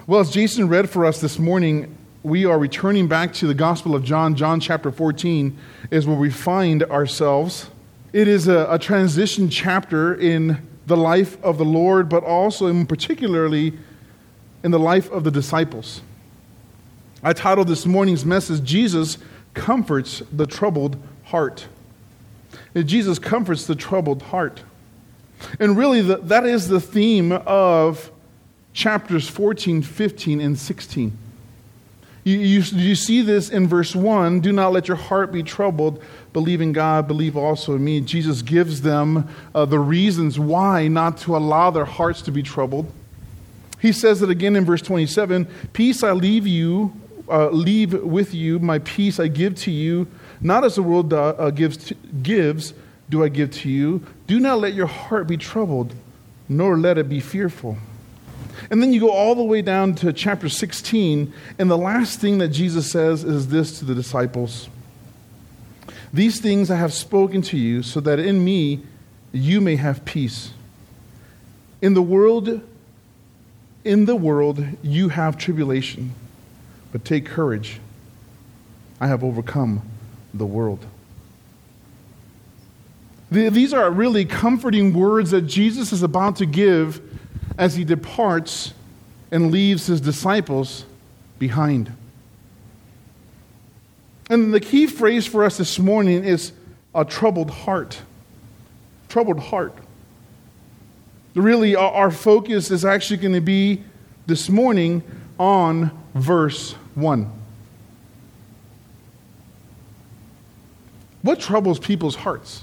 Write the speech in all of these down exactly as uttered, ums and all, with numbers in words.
Well, as Jason read for us this morning, we are returning back to the Gospel of John. John chapter fourteen is where we find ourselves. It is a, a transition chapter in the life of the Lord, but also in particularly in the life of the disciples. I titled this morning's message, Jesus Comforts the Troubled Heart. Jesus comforts the troubled heart. And really, the, that is the theme of chapters fourteen, fifteen, and sixteen. You, you, you see this in verse one, do not let your heart be troubled. Believe in God, believe also in me. Jesus gives them uh, the reasons why not to allow their hearts to be troubled. He says it again in verse twenty-seven, peace I leave you, uh, leave with you, my peace I give to you. Not as the world uh, gives, to, gives, do I give to you. Do not let your heart be troubled, nor let it be fearful. And then you go all the way down to chapter sixteen, and the last thing that Jesus says is this to the disciples. These things I have spoken to you, so that in me you may have peace. In the world, in the world you have tribulation, but take courage. I have overcome the world. These are really comforting words that Jesus is about to give as he departs and leaves his disciples behind. And the key phrase for us this morning is a troubled heart. Troubled heart. Really, our focus is actually going to be this morning on verse one. What troubles people's hearts?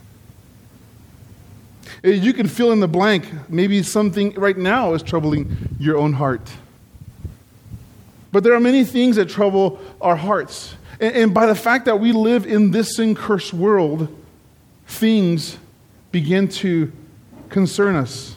You can fill in the blank. Maybe something right now is troubling your own heart. But there are many things that trouble our hearts. And by the fact that we live in this sin-cursed world, things begin to concern us.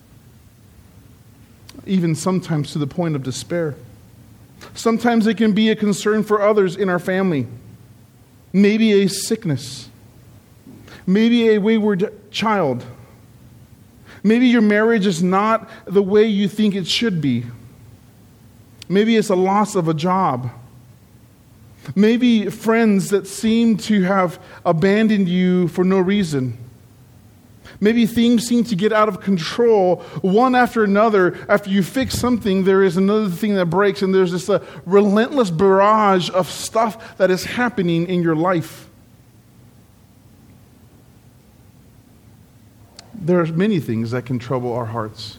Even sometimes to the point of despair. Sometimes it can be a concern for others in our family. Maybe a sickness. Maybe a wayward child. Maybe your marriage is not the way you think it should be. Maybe it's a loss of a job. Maybe friends that seem to have abandoned you for no reason. Maybe things seem to get out of control one after another. After you fix something, there is another thing that breaks, and there's this a relentless barrage of stuff that is happening in your life. There are many things that can trouble our hearts.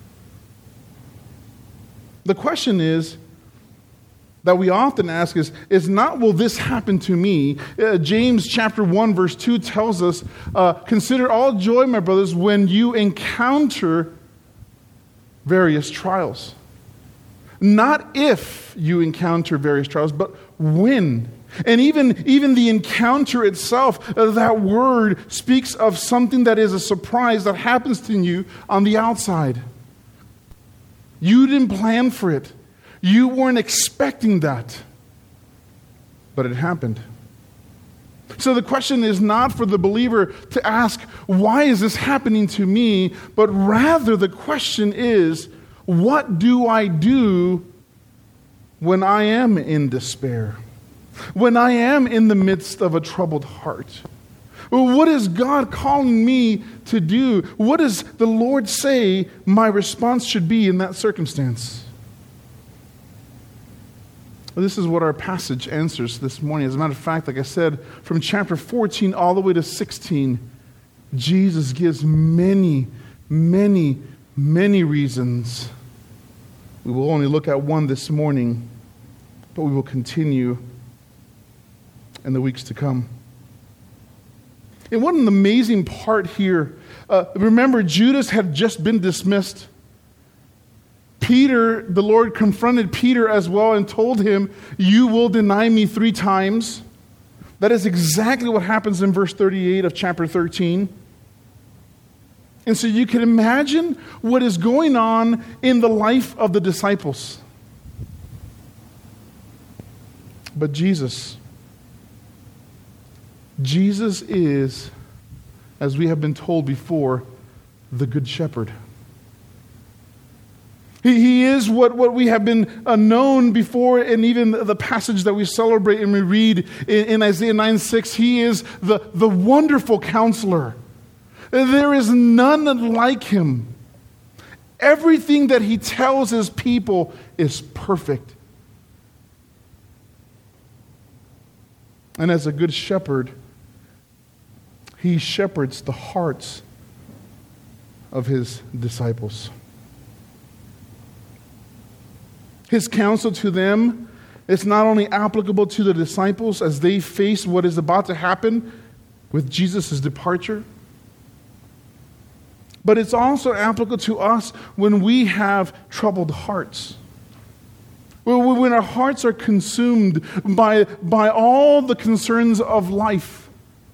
The question is, that we often ask is, is not, will this happen to me? Uh, James chapter one verse two tells us, uh, consider all joy, my brothers, when you encounter various trials. Not if you encounter various trials, but when. And even, even the encounter itself, uh, that word speaks of something that is a surprise that happens to you on the outside. You didn't plan for it. You weren't expecting that, but it happened. So the question is not for the believer to ask, why is this happening to me? But rather the question is, what do I do when I am in despair? When I am in the midst of a troubled heart? What is God calling me to do? What does the Lord say my response should be in that circumstance? This is what our passage answers this morning. As a matter of fact, like I said, from chapter fourteen all the way to sixteen, Jesus gives many, many, many reasons. We will only look at one this morning, but we will continue in the weeks to come. And what an amazing part here. Uh, remember, Judas had just been dismissed. Peter, the Lord confronted Peter as well and told him, you will deny me three times. That is exactly what happens in verse thirty-eight of chapter thirteen. And so you can imagine what is going on in the life of the disciples. But Jesus, Jesus is, as we have been told before, the Good Shepherd. He, he is what, what we have been uh, known before, and even the passage that we celebrate and we read in, in Isaiah nine six. He is the, the wonderful counselor. There is none like him. Everything that he tells his people is perfect. And as a good shepherd, he shepherds the hearts of his disciples. His counsel to them is not only applicable to the disciples as they face what is about to happen with Jesus' departure, but it's also applicable to us when we have troubled hearts. When our hearts are consumed by, by all the concerns of life.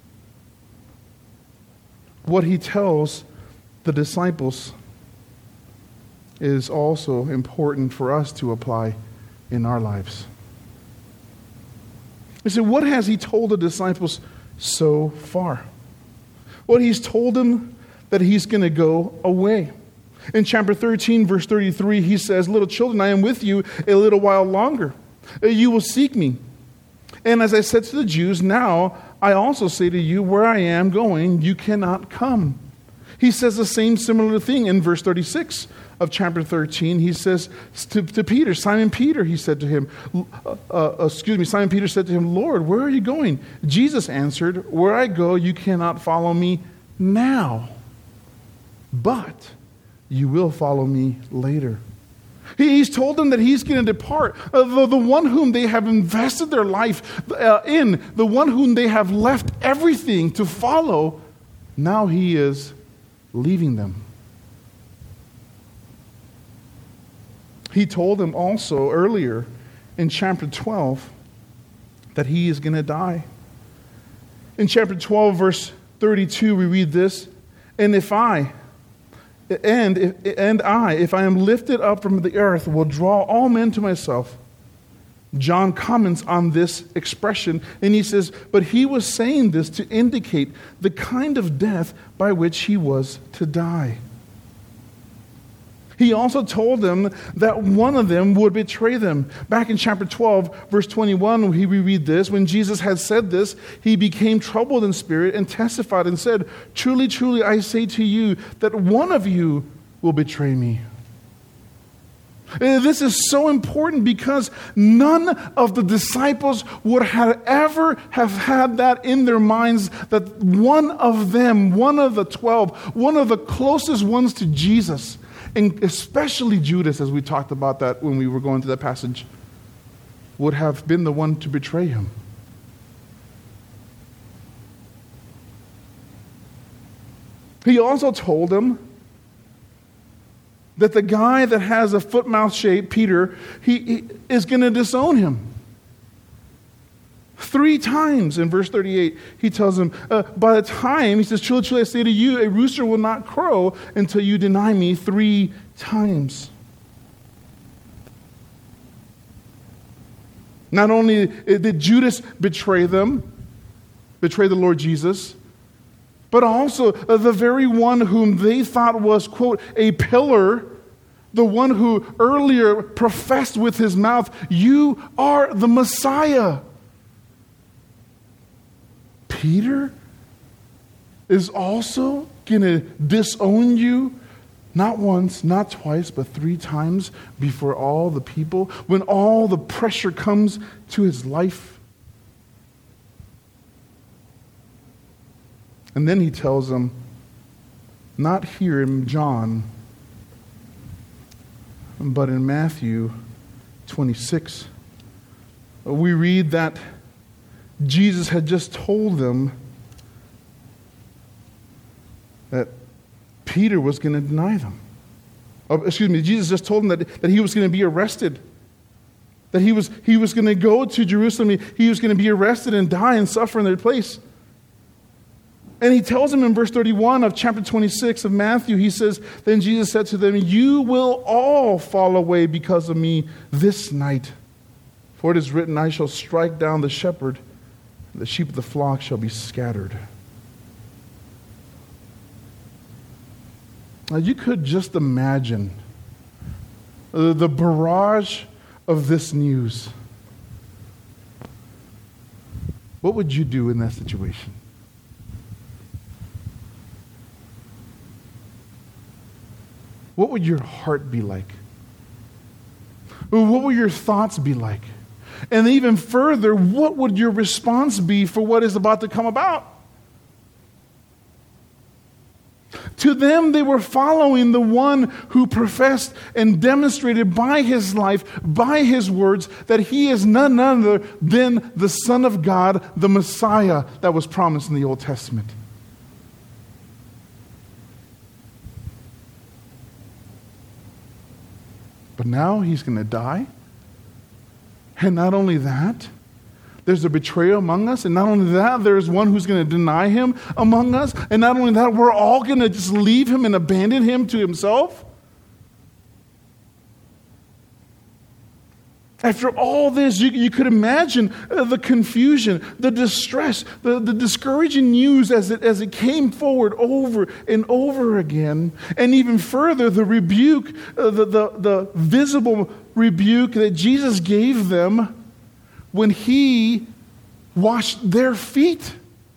What he tells the disciples is also important for us to apply in our lives. You say, what has he told the disciples so far? Well, he's told them that he's going to go away. In chapter thirteen, verse thirty-three, he says, "Little children, I am with you a little while longer. You will seek me. And as I said to the Jews, now I also say to you, where I am going, you cannot come." He says the same similar thing in verse thirty-six of chapter thirteen. He says to, to Peter, Simon Peter, he said to him, uh, uh, excuse me, Simon Peter said to him, "Lord, where are you going?" Jesus answered, "Where I go, you cannot follow me now, but you will follow me later." He's told them that he's going to depart. Uh, the, the one whom they have invested their life uh, in, the one whom they have left everything to follow, now he is leaving them. He told them also earlier in chapter twelve that he is going to die. In chapter twelve, verse thirty-two, we read this, "And if I, And, if, and I, if I am lifted up from the earth, will draw all men to myself." John comments on this expression, and he says, but he was saying this to indicate the kind of death by which he was to die. He also told them that one of them would betray them. Back in chapter twelve, verse twenty-one, we read this. "When Jesus had said this, he became troubled in spirit and testified and said, 'Truly, truly, I say to you that one of you will betray me.'" This is so important because none of the disciples would have ever have had that in their minds, that one of them, one of the twelve, one of the closest ones to Jesus, and especially Judas, as we talked about that when we were going through that passage, would have been the one to betray him. He also told them that the guy that has a foot-mouth shape, Peter, he, he is going to disown him. Three times in verse thirty-eight, he tells them, uh, by the time, he says, "Truly, truly, I say to you, a rooster will not crow until you deny me three times." Not only did Judas betray them, betray the Lord Jesus, but also uh, the very one whom they thought was, quote, a pillar, the one who earlier professed with his mouth, "You are the Messiah." Peter is also going to disown you, not once, not twice, but three times before all the people, when all the pressure comes to his life. And then he tells them, not here in John, but in Matthew twenty-six, we read that Jesus had just told them that Peter was going to deny them. Oh, excuse me, Jesus just told them that, that he was going to be arrested. That he was, he was going to go to Jerusalem. He was going to be arrested and die and suffer in their place. And he tells them in verse thirty-one of chapter twenty-six of Matthew, he says, "Then Jesus said to them, you will all fall away because of me this night. For it is written, I shall strike down the shepherd, and the sheep of the flock shall be scattered." Now you could just imagine uh, the barrage of this news, what would you do in that situation? What would your heart be like? What would your thoughts be like? And even further, what would your response be for what is about to come about? To them, they were following the one who professed and demonstrated by his life, by his words, that he is none other than the Son of God, the Messiah that was promised in the Old Testament. But now he's going to die. And not only that, there's a betrayal among us. And not only that, there's one who's going to deny him among us. And not only that, we're all going to just leave him and abandon him to himself. After all this, you, you could imagine uh, the confusion, the distress, the, the discouraging news as it, as it came forward over and over again. And even further, the rebuke, uh, the, the, the visible rebuke that Jesus gave them when he washed their feet.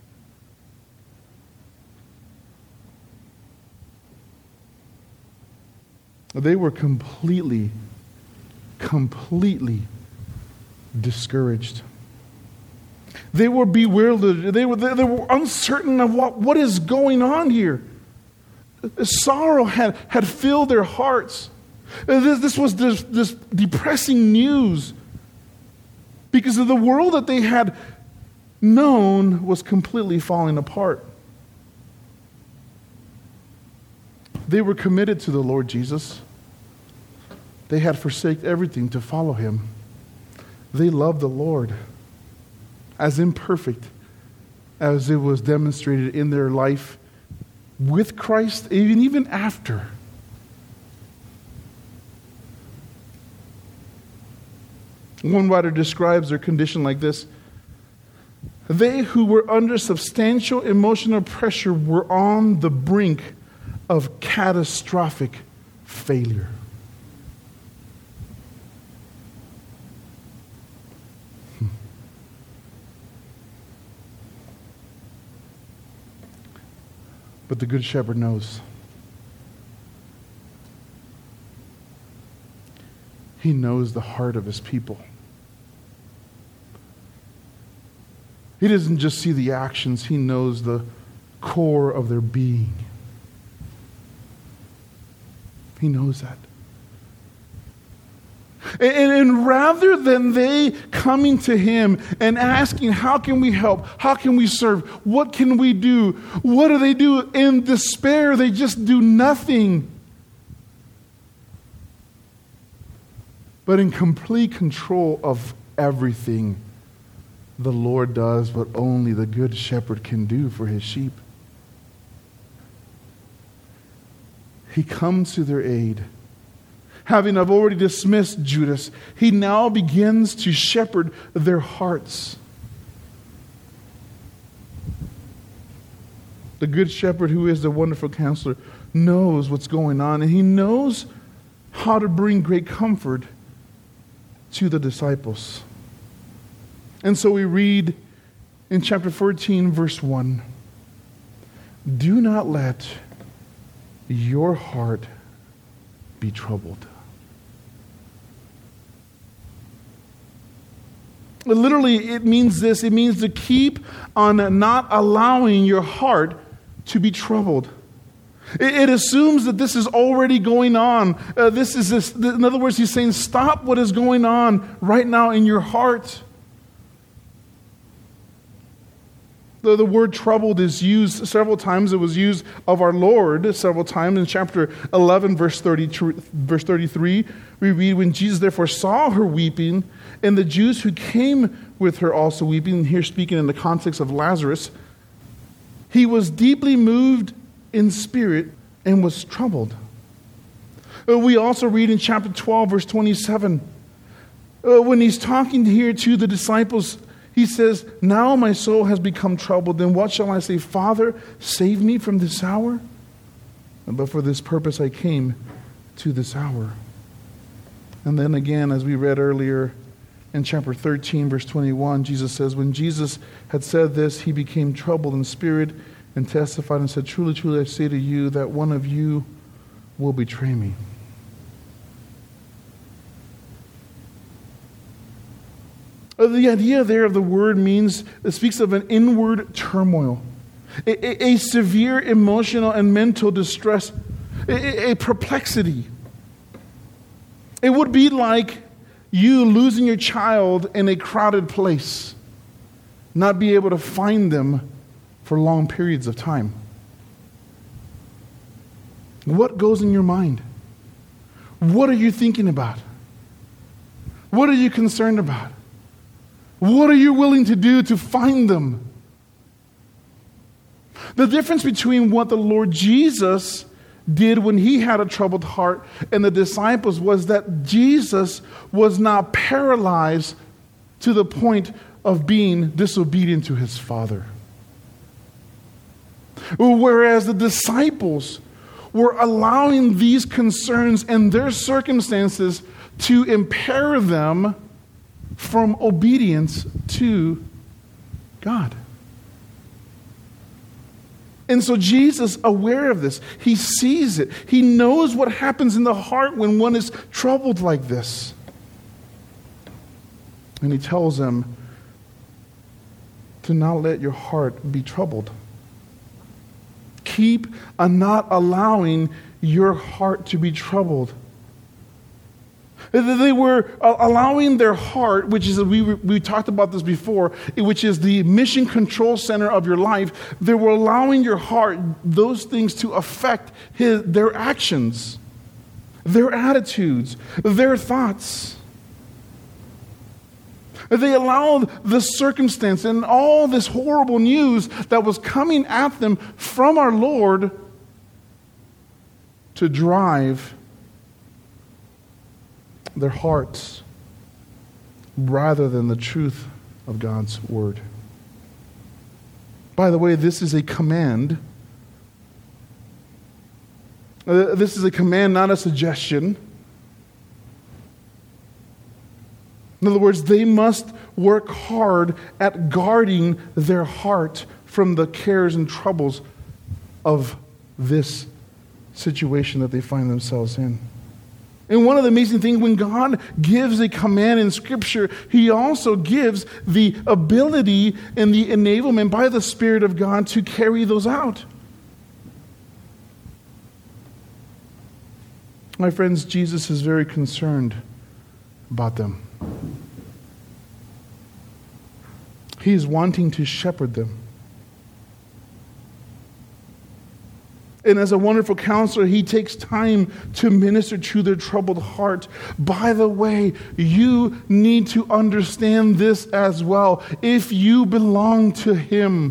They were completely completely discouraged. They were bewildered. They were, they were uncertain of what, what is going on here. Sorrow had, had filled their hearts. This, this was this, this depressing news because of the world that they had known was completely falling apart. They were committed to the Lord Jesus. They had forsaken everything to follow him. They loved the Lord, as imperfect as it was demonstrated in their life with Christ, even, even after. One writer describes their condition like this: they who were under substantial emotional pressure were on the brink of catastrophic failure. But the Good Shepherd knows. He knows the heart of his people. He doesn't just see the actions, he knows the core of their being. He knows that. And, and rather than they coming to him and asking, how can we help? How can we serve? What can we do? What do they do? In despair, they just do nothing. But in complete control of everything, the Lord does what only the Good Shepherd can do for his sheep. He comes to their aid. Having I've already dismissed Judas, he now begins to shepherd their hearts. The Good Shepherd, who is the wonderful counselor, knows what's going on, and he knows how to bring great comfort to the disciples. And so we read in chapter fourteen, verse one, "Do not let your heart be troubled." Literally, it means this. It means to keep on not allowing your heart to be troubled. It, it assumes that this is already going on. Uh, this is this. In other words, he's saying, stop what is going on right now in your heart. The, the word troubled is used several times. It was used of our Lord several times. In chapter eleven, verse thirty, verse thirty-three, we read, "When Jesus therefore saw her weeping, and the Jews who came with her also weeping," here speaking in the context of Lazarus, "he was deeply moved in spirit and was troubled." We also read in chapter twelve, verse twenty-seven, when he's talking here to the disciples, he says, "Now my soul has become troubled. Then what shall I say? Father, save me from this hour? But for this purpose I came to this hour." And then again, as we read earlier in chapter thirteen, verse twenty-one, Jesus says, when Jesus had said this, he became troubled in spirit and testified and said, truly, truly, I say to you that one of you will betray me. The idea there of the word means, it speaks of an inward turmoil, a, a, a severe emotional and mental distress, a, a perplexity. It would be like you losing your child in a crowded place, not be able to find them for long periods of time. What goes in your mind? What are you thinking about? What are you concerned about? What are you willing to do to find them? The difference between what the Lord Jesus did when he had a troubled heart and the disciples was that Jesus was not paralyzed to the point of being disobedient to his Father. Whereas the disciples were allowing these concerns and their circumstances to impair them from obedience to God. And so Jesus, aware of this, he sees it. He knows what happens in the heart when one is troubled like this. And he tells them to not let your heart be troubled. Keep on not allowing your heart to be troubled. They were allowing their heart, which is, we, we talked about this before, which is the mission control center of your life. They were allowing your heart, those things to affect his, their actions, their attitudes, their thoughts. They allowed the circumstance and all this horrible news that was coming at them from our Lord to drive their hearts rather than the truth of God's word. By the way, this is a command. Uh, this is a command, not a suggestion. In other words, they must work hard at guarding their heart from the cares and troubles of this situation that they find themselves in. And one of the amazing things, when God gives a command in Scripture, he also gives the ability and the enablement by the Spirit of God to carry those out. My friends, Jesus is very concerned about them. He is wanting to shepherd them. And as a wonderful counselor, he takes time to minister to their troubled heart. By the way, you need to understand this as well. If you belong to him,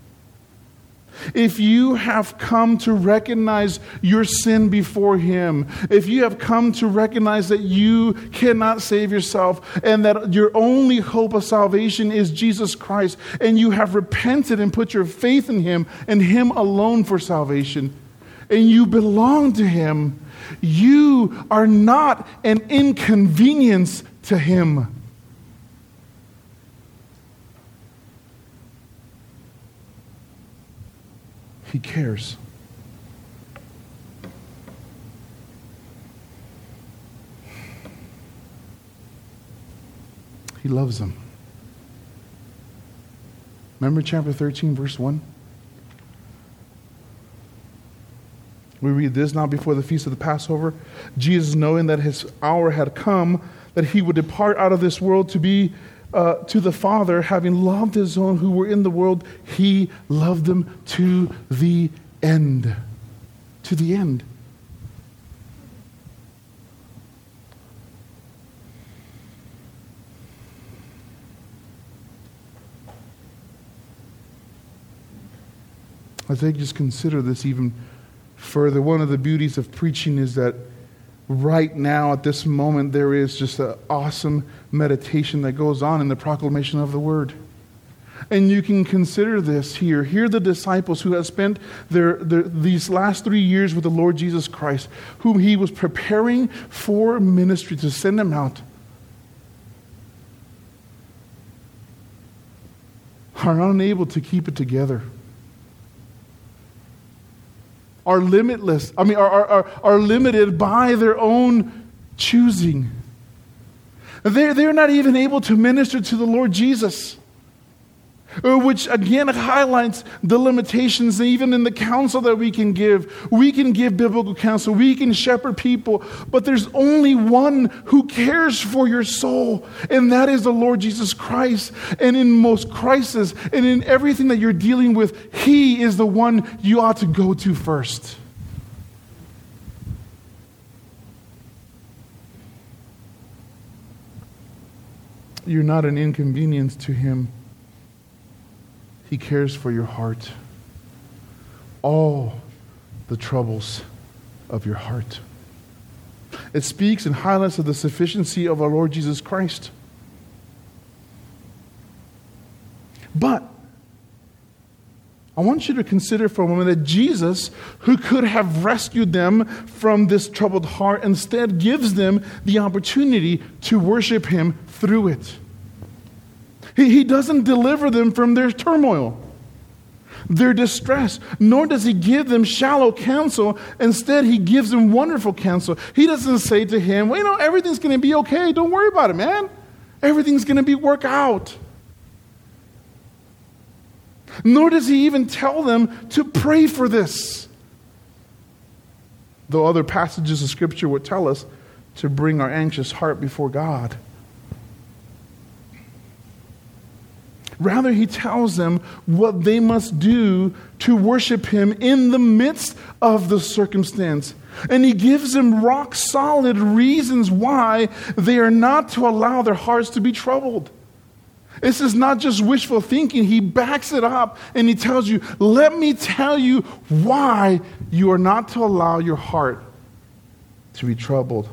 if you have come to recognize your sin before him, if you have come to recognize that you cannot save yourself and that your only hope of salvation is Jesus Christ, and you have repented and put your faith in him and him alone for salvation, and you belong to him, you are not an inconvenience to him. He cares. He loves them. Remember chapter thirteen, verse one? We read this, now before the feast of the Passover, Jesus, knowing that his hour had come, that he would depart out of this world to be uh, to the Father, having loved his own who were in the world, he loved them to the end. To the end. I think just consider this even further. One of the beauties of preaching is that right now, at this moment, there is just an awesome meditation that goes on in the proclamation of the word. And you can consider this here. Here are the disciples who have spent their, their these last three years with the Lord Jesus Christ, whom he was preparing for ministry to send them out, are unable to keep it together. Are limitless, I mean, are, are, are limited by their own choosing. They're, they're not even able to minister to the Lord Jesus, which again highlights the limitations even in the counsel that we can give. We can give biblical counsel, we can shepherd people, but there's only one who cares for your soul, and that is the Lord Jesus Christ. And in most crises and in everything that you're dealing with, he is the one you ought to go to first. You're not an inconvenience to him. He cares for your heart. All the troubles of your heart. It speaks and highlights of the sufficiency of our Lord Jesus Christ. But I want you to consider for a moment that Jesus, who could have rescued them from this troubled heart, instead gives them the opportunity to worship him through it. He, he doesn't deliver them from their turmoil, their distress, nor does he give them shallow counsel. Instead, he gives them wonderful counsel. He doesn't say to him, well, you know, everything's going to be okay. Don't worry about it, man. Everything's going to be work out. Nor does he even tell them to pray for this. Though other passages of Scripture would tell us to bring our anxious heart before God. Rather, he tells them what they must do to worship him in the midst of the circumstance. And he gives them rock solid reasons why they are not to allow their hearts to be troubled. This is not just wishful thinking. He backs it up and he tells you, let me tell you why you are not to allow your heart to be troubled.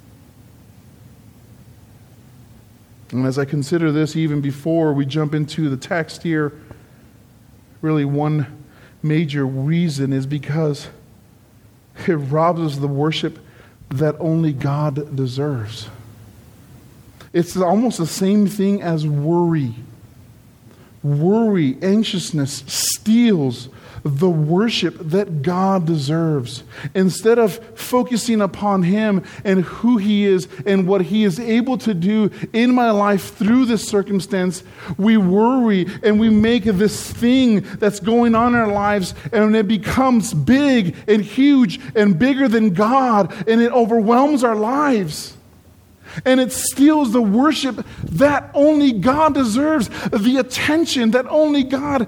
And as I consider this, even before we jump into the text here, really one major reason is because it robs us of the worship that only God deserves. It's almost the same thing as worry. Worry, anxiousness steals the worship that God deserves. Instead of focusing upon him and who he is and what he is able to do in my life through this circumstance, we worry and we make this thing that's going on in our lives, and it becomes big and huge and bigger than God, and it overwhelms our lives. And it steals the worship that only God deserves, the attention that only God.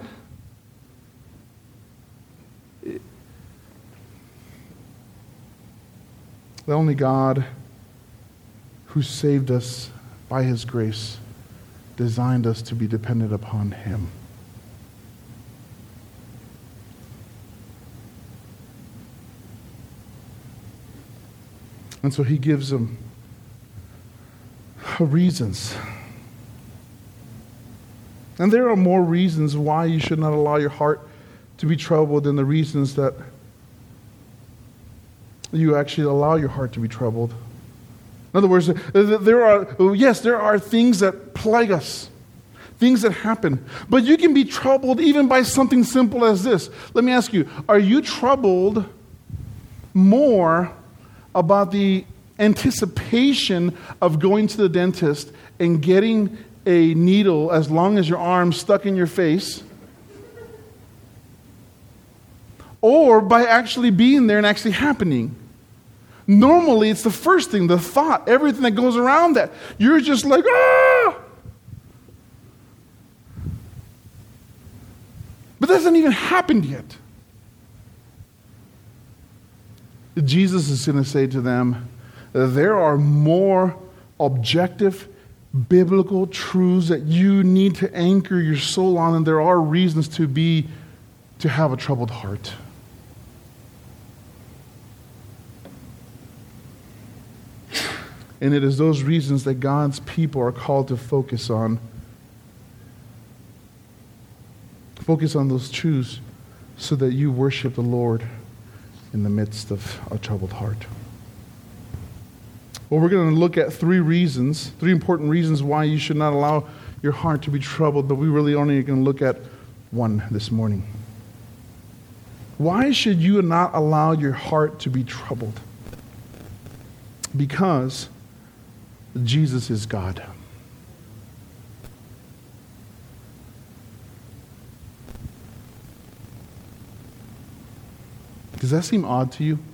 The only God who saved us by his grace designed us to be dependent upon him. And so he gives them reasons. And there are more reasons why you should not allow your heart to be troubled than the reasons that you actually allow your heart to be troubled. In other words, there are, yes, there are things that plague us, things that happen, but you can be troubled even by something simple as this. Let me ask you, are you troubled more about the anticipation of going to the dentist and getting a needle as long as your arm stuck in your face, or by actually being there and actually happening? Normally, it's the first thing, the thought, everything that goes around that. You're just like, ah! But that hasn't even happened yet. Jesus is going to say to them, there are more objective, biblical truths that you need to anchor your soul on, and there are reasons to be, to have a troubled heart. And it is those reasons that God's people are called to focus on. Focus on those truths so that you worship the Lord in the midst of a troubled heart. Well, we're going to look at three reasons, three important reasons why you should not allow your heart to be troubled, but we really only are going to look at one this morning. Why should you not allow your heart to be troubled? Because Jesus is God. Does that seem odd to you?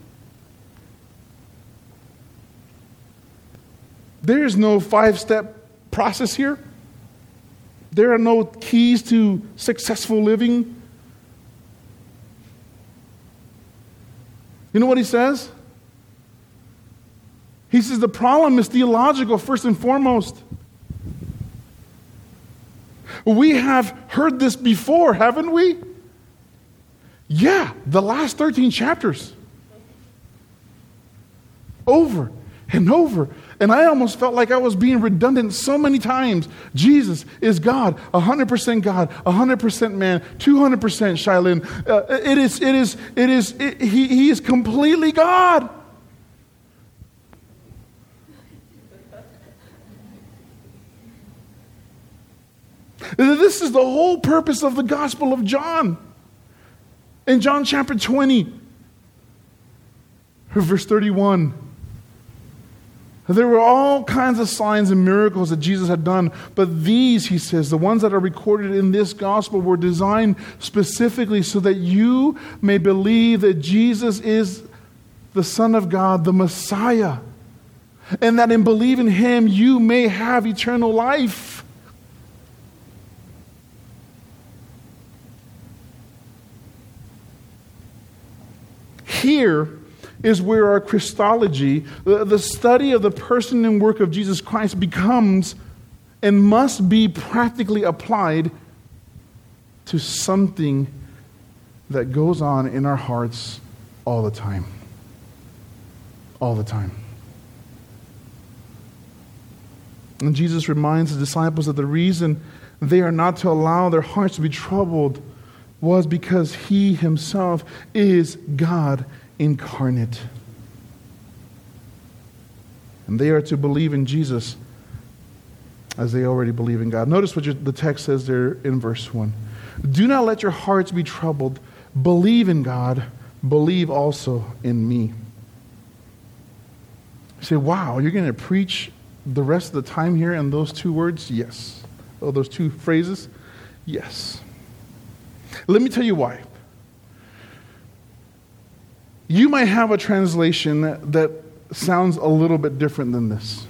There is no five-step process here. There are no keys to successful living. You know what he says? He says the problem is theological first and foremost. We have heard this before, haven't we? Yeah, the last thirteen chapters. Over and over. And I almost felt like I was being redundant so many times. Jesus is God, one hundred percent God, one hundred percent man, two hundred percent Shailin. Uh, it is, it is, it is, it, he, he is completely God. This is the whole purpose of the Gospel of John. In John chapter twenty, verse thirty-one, there were all kinds of signs and miracles that Jesus had done, but these, he says, the ones that are recorded in this gospel were designed specifically so that you may believe that Jesus is the Son of God, the Messiah, and that in believing him you may have eternal life. Here is where our Christology, the, the study of the person and work of Jesus Christ, becomes and must be practically applied to something that goes on in our hearts all the time. All the time. And Jesus reminds the disciples that the reason they are not to allow their hearts to be troubled was because he himself is God incarnate. And they are to believe in Jesus as they already believe in God. Notice what your, the text says there in verse one. Do not let your hearts be troubled. Believe in God. Believe also in me. You say, wow, you're going to preach the rest of the time here in those two words? Yes. Oh, those two phrases? Yes. Let me tell you why. You might have a translation that, that sounds a little bit different than this.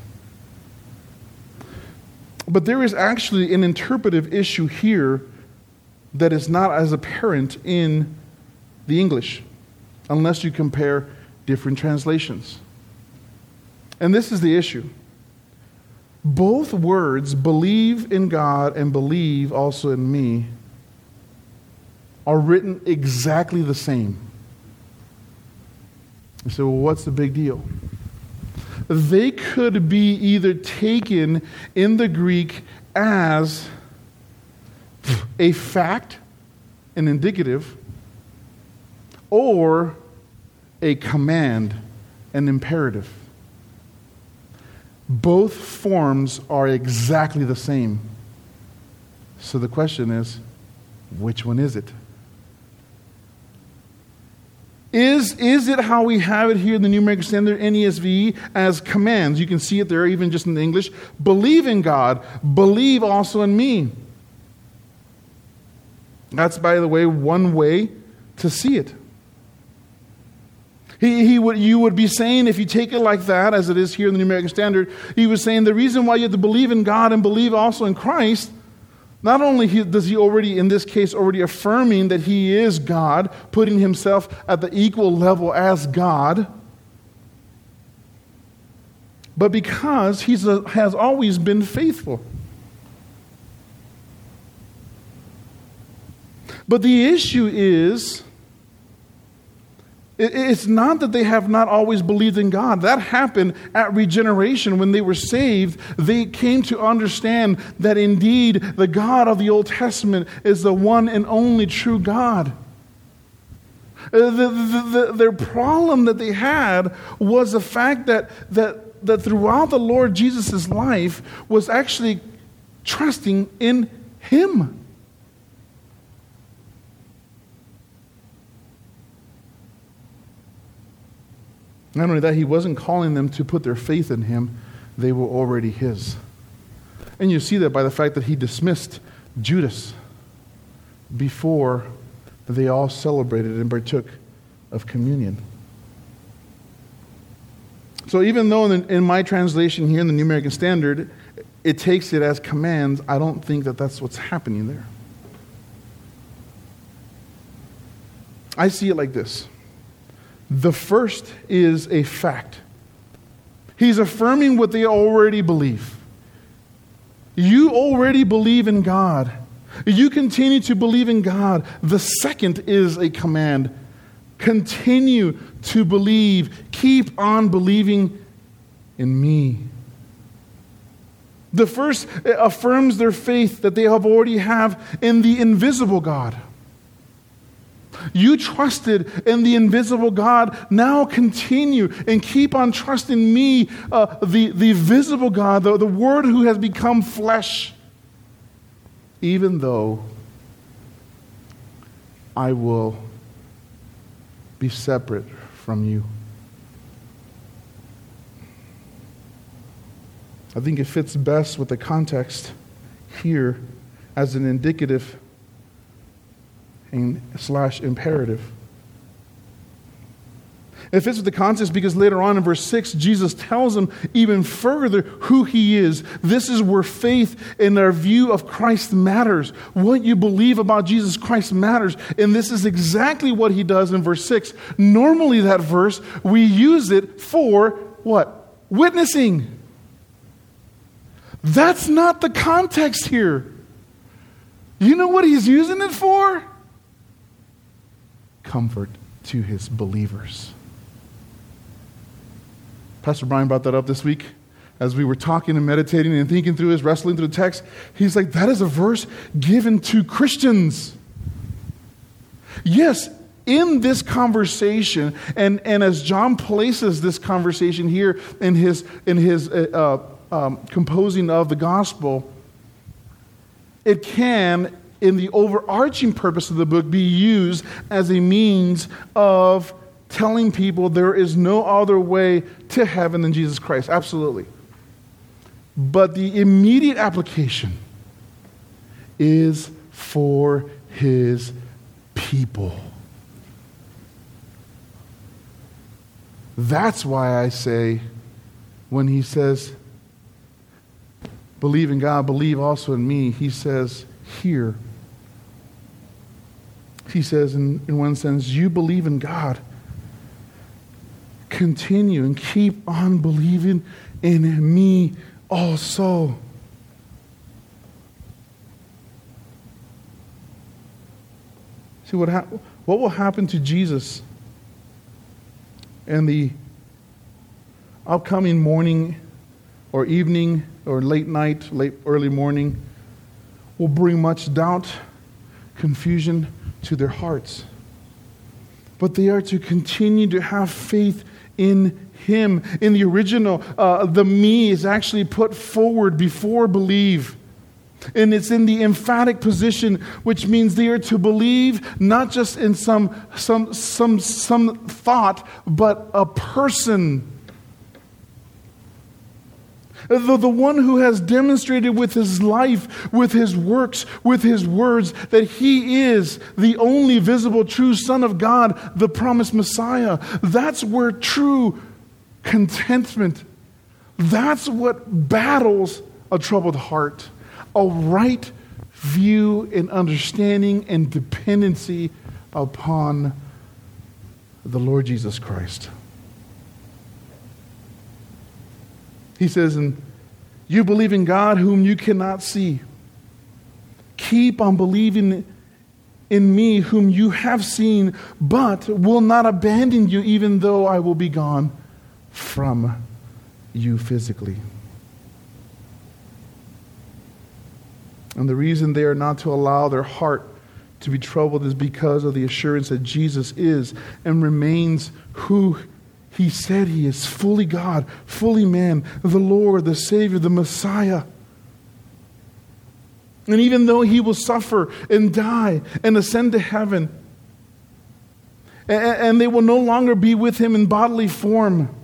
But there is actually an interpretive issue here that is not as apparent in the English, unless you compare different translations. And this is the issue. Both words, believe in God and believe also in me, are written exactly the same. You say, well, what's the big deal? They could be either taken in the Greek as a fact, an indicative, or a command, an imperative. Both forms are exactly the same. So the question is, which one is it? Is, is it how we have it here in the New American Standard, N E S V, as commands? You can see it there even just in the English. Believe in God. Believe also in me. That's, by the way, one way to see it. He, he would, you would be saying, if you take it like that, as it is here in the New American Standard, he was saying the reason why you have to believe in God and believe also in Christ, not only does he already, in this case, already affirming that he is God, putting himself at the equal level as God, but because he has always been faithful. But the issue is, It's not that they have not always believed in God. That happened at regeneration. When they were saved, they came to understand that indeed the God of the Old Testament is the one and only true God. The, the, the, their problem that they had was the fact that, that, that throughout the Lord Jesus' life was actually trusting in Him. Not only that, He wasn't calling them to put their faith in Him. They were already His. And you see that by the fact that He dismissed Judas before they all celebrated and partook of communion. So even though in, in my translation here in the New American Standard, it takes it as commands, I don't think that that's what's happening there. I see it like this. The first is a fact. He's affirming what they already believe. You already believe in God. You continue to believe in God. The second is a command. Continue to believe. Keep on believing in me. The first affirms their faith that they have already have in the invisible God. You trusted in the invisible God. Now continue and keep on trusting me, uh, the, the visible God, the, the Word who has become flesh, even though I will be separate from you. I think it fits best with the context here as an indicative and slash imperative. It fits with the context because later on in verse six, Jesus tells them even further who He is. This is where faith and our view of Christ matters. What you believe about Jesus Christ matters. And this is exactly what He does in verse six. Normally that verse, we use it for what? Witnessing. That's not the context here. You know what He's using it for? Comfort to His believers. Pastor Brian brought that up this week as we were talking and meditating and thinking through his, wrestling through the text. He's like, that is a verse given to Christians. Yes, in this conversation, and, and as John places this conversation here in his, in his uh, um, composing of the gospel, it can, in the overarching purpose of the book, be used as a means of telling people there is no other way to heaven than Jesus Christ. Absolutely. But the immediate application is for His people. That's why I say, when He says, believe in God, believe also in me, He says, here. He says, in, in one sense, you believe in God. Continue and keep on believing in me also. See what hap- what will happen to Jesus in the upcoming morning or evening or late night, late early morning will bring much doubt, confusion to their hearts. But they are to continue to have faith in Him. In the original, uh, the me is actually put forward before believe. And it's in the emphatic position, which means they are to believe not just in some, some, some, some thought, but a person. The, the one who has demonstrated with His life, with His works, with His words, that He is the only visible true Son of God, the promised Messiah. That's where true contentment, that's what battles a troubled heart. A right view and understanding and dependency upon the Lord Jesus Christ. He says, and you believe in God whom you cannot see. Keep on believing in me whom you have seen, but will not abandon you even though I will be gone from you physically. And the reason they are not to allow their heart to be troubled is because of the assurance that Jesus is and remains who He said He is, fully God, fully man, the Lord, the Savior, the Messiah. And even though He will suffer and die and ascend to heaven, and they will no longer be with Him in bodily form,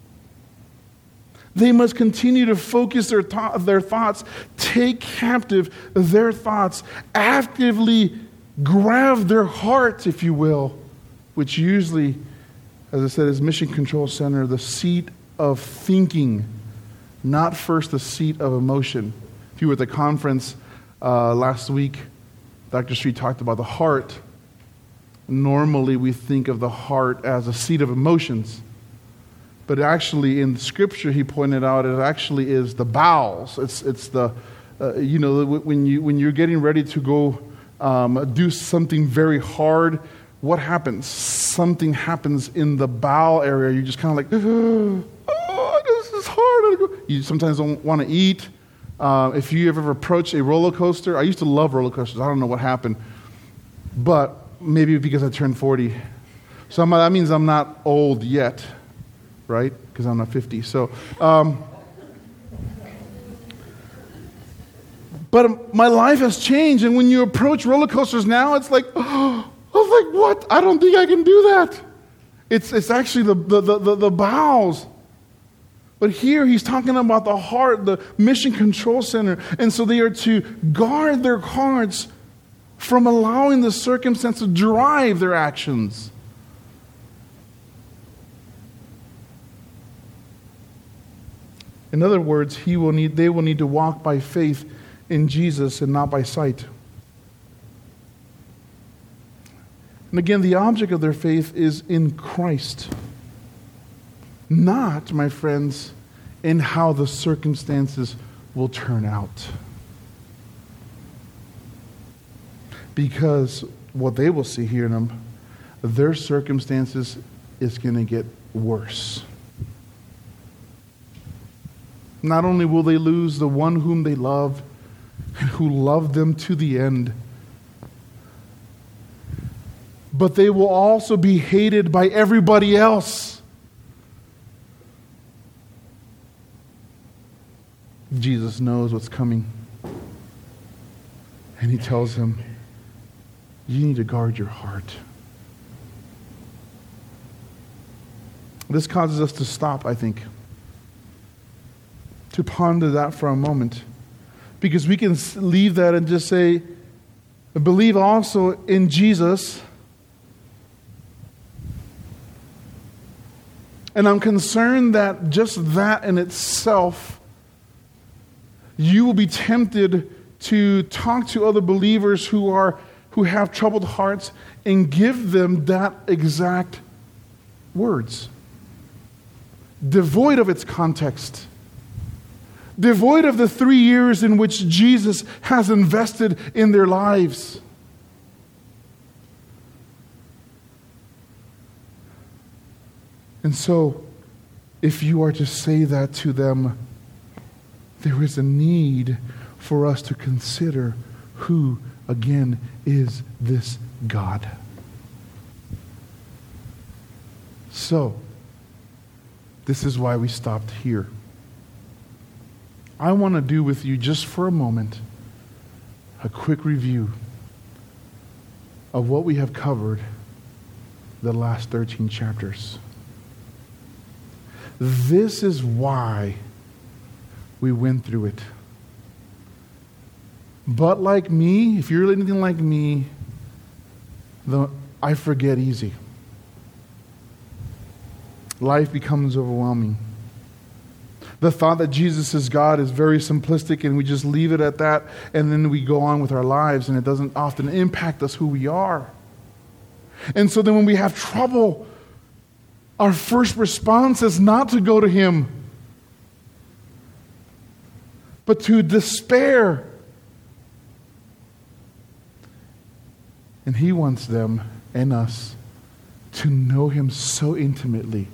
they must continue to focus their, th- their thoughts, take captive their thoughts, actively grab their heart, if you will, which usually, as I said, is Mission Control Center, the seat of thinking, not first the seat of emotion. If you were at the conference uh, last week, Doctor Street talked about the heart. Normally we think of the heart as a seat of emotions. But actually, in Scripture, he pointed out, it actually is the bowels. It's it's the, uh, you know, when you when you're getting ready to go um, do something very hard, what happens? Something happens in the bowel area. You're just kind of like, oh, this is hard. You sometimes don't want to eat. Uh, if you ever approached a roller coaster, I used to love roller coasters. I don't know what happened, but maybe because I turned forty, so I'm, that means I'm not old yet. Right? Because I'm not fifty. So, um, but my life has changed. And when you approach roller coasters now, it's like, oh, I was like, what? I don't think I can do that. It's it's actually the, the, the, the, the bowels. But here he's talking about the heart, the Mission Control Center. And so they are to guard their hearts from allowing the circumstance to drive their actions. In other words, he will need, they will need to walk by faith in Jesus and not by sight. And again, the object of their faith is in Christ. Not, my friends, in how the circumstances will turn out. Because what they will see here in them, their circumstances is going to get worse. Not only will they lose the one whom they love and who loved them to the end, but they will also be hated by everybody else. Jesus knows what's coming. And He tells him, you need to guard your heart. This causes us to stop, I think. To ponder that for a moment. Because we can leave that and just say, believe also in Jesus. And I'm concerned that just that in itself, you will be tempted to talk to other believers who are who have troubled hearts and give them that exact words, devoid of its context. Devoid of the three years in which Jesus has invested in their lives. And so, if you are to say that to them, there is a need for us to consider who, again, is this God. So, this is why we stopped here. I want to do with you just for a moment a quick review of what we have covered the last thirteen chapters. This is why we went through it. But like me, if you're anything like me, the, I forget easy. Life becomes overwhelming. The thought that Jesus is God is very simplistic, and we just leave it at that, and then we go on with our lives, and it doesn't often impact us who we are. And so then when we have trouble, our first response is not to go to Him, but to despair. And he wants them and us to know him so intimately